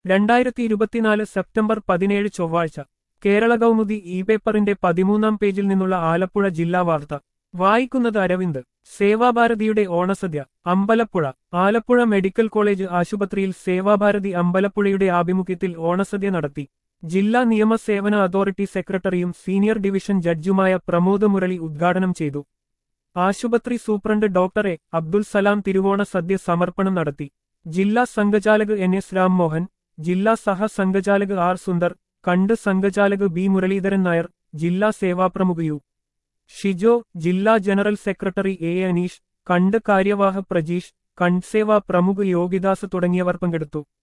2024 September 17 ചൊവ്വാഴ്ച Kerala Kaumudi E പേപ്പറിന്റെ 13-ാം പേജിൽ നിന്നുള്ള ആലപ്പുഴ ജില്ലാ വാർത്ത വായിക്കുന്നത് അരവിന്ദ്. സേവാഭാരതിയുടെ ഓണസദ്യ അമ്പലപ്പുഴ. ആലപ്പുഴ മെഡിക്കൽ കോളേജ് ആശുപത്രിയിൽ സേവാഭാരതി അമ്പലപ്പുഴയുടെ ആഭിമുഖ്യത്തിൽ ഓണസദ്യ നടത്തി. ജില്ലാ നിയമസേവന അതോറിറ്റി സെക്രട്ടറിയും സീനിയർ ഡിവിഷൻ ജഡ്ജുമായ പ്രമോദ് മുരളി ഉദ്ഘാടനം ചെയ്തു. ആശുപത്രി superintendent doctor A. Abdul Salam തിരുവോണ സദ്യ സമർപ്പണം നടത്തി. ജില്ലാ സംഘചാലക് എൻ എസ് രാംമോഹൻ, ജില്ലാ സഹസംഘചാലക് ആർ സുന്ദർ, കണ്ട് സംഘചാലക് ബി മുരളീധരൻ നായർ, ജില്ലാ സേവാപ്രമുഖ യു ഷിജോ, ജില്ലാ ജനറൽ സെക്രട്ടറി എ അനീഷ്, കണ്ട് കാര്യവാഹ പ്രജീഷ്, കണ്ട് സേവാ പ്രമുഖ യോഗിദാസ് തുടങ്ങിയവർ പങ്കെടുത്തു.